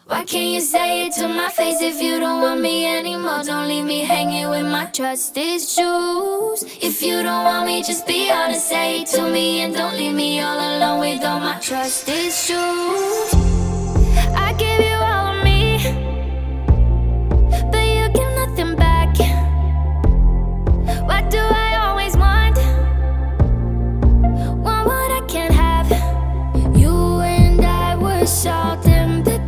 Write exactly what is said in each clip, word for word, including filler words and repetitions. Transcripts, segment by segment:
Why can't you say it to my face if you don't want me anymore? Don't leave me hanging with my trusted shoes. If you don't want me, just be honest, say it to me, and don't leave me all alone with all my trusted shoes. I give you all of me, but you give nothing back. What do I always want? Want what I can't have. You and I were salt and pepper.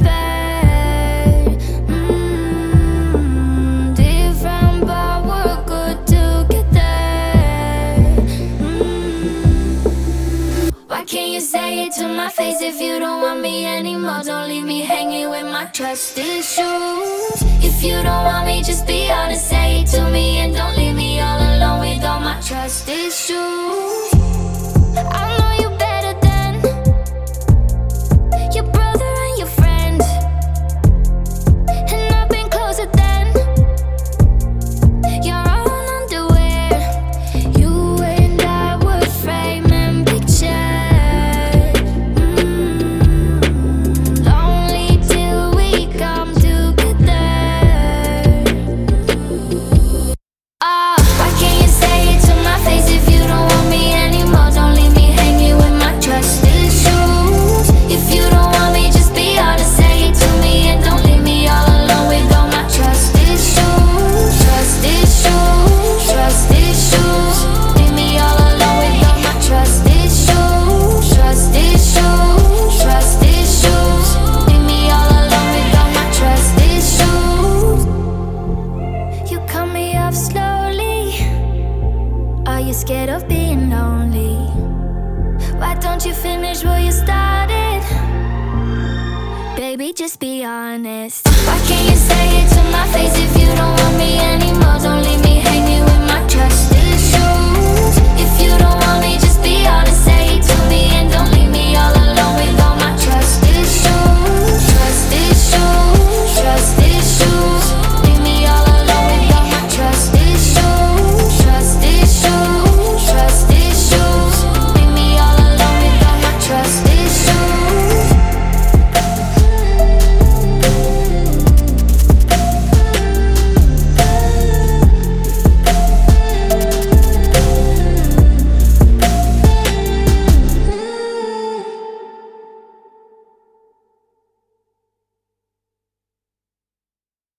Can't you say it to my face if you don't want me anymore? Don't leave me hanging with my trusted shoes. If you don't want me, just be honest, say it to me, and don't leave me all alone with all my trusted shoes. I know you better than your brother and your friend, and I've been closer than your own underwear. You and I were framing pictures. Scared of being lonely? Why don't you finish what you started? Baby, just be honest. Why can't you say it to my face if you don't want me anymore? Don't leave me hanging with my trusted shoes. If you don't want me, just be honest, say it to me, and don't